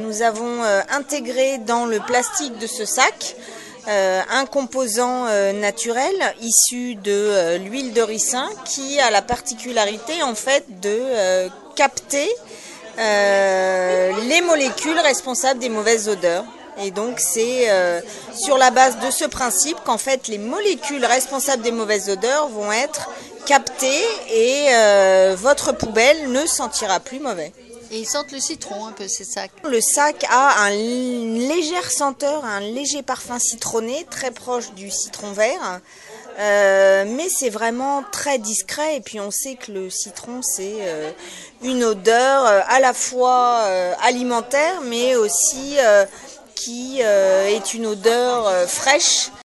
nous avons intégré dans le plastique de ce sac un composant naturel issu de l'huile de ricin qui a la particularité en fait de capter les molécules responsables des mauvaises odeurs. Et donc c'est sur la base de ce principe qu'en fait les molécules responsables des mauvaises odeurs vont être captées et votre poubelle ne sentira plus mauvais. Et ils sentent le citron un peu, ces sacs. Le sac a une légère senteur, un léger parfum citronné, très proche du citron vert. Mais c'est vraiment très discret et puis on sait que le citron c'est une odeur à la fois alimentaire mais aussi qui est une odeur fraîche.